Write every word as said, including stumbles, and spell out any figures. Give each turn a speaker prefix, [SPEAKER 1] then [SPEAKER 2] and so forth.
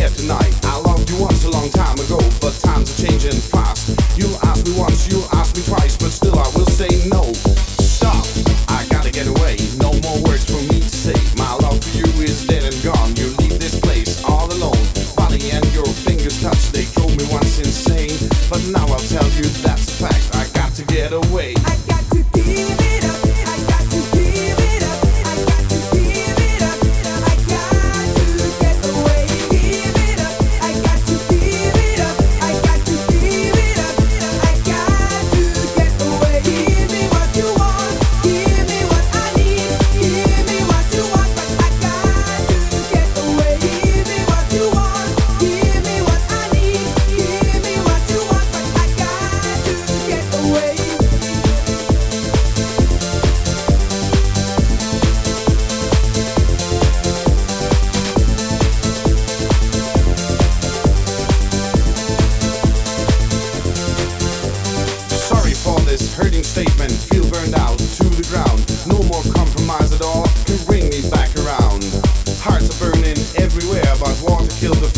[SPEAKER 1] get tonight. I loved you once a long time ago, but times are changing fast. You asked me once, you asked me twice, but still I will say no. Stop, I gotta get away. No more words for me to say. My love for you is dead and gone. You leave this place all alone. Body and your fingers touch, they drove me once insane. But now I'll tell you that's a fact. I got to get away.
[SPEAKER 2] I got to give it up. I got to give it up. I got to give it up. I got to get away. Give it up. I got to give it up. I got to give it up. I got to get away. Give me what you want. Give me what I need. Give me what you want, but I got to get away. Give me what you want. Give me what I need. Give me what you want, but I got to get away.
[SPEAKER 1] Sorry for this hurting statement. Feel burned out to the ground. No more compromise at all can bring me back around. Hearts are burning everywhere, but water killed the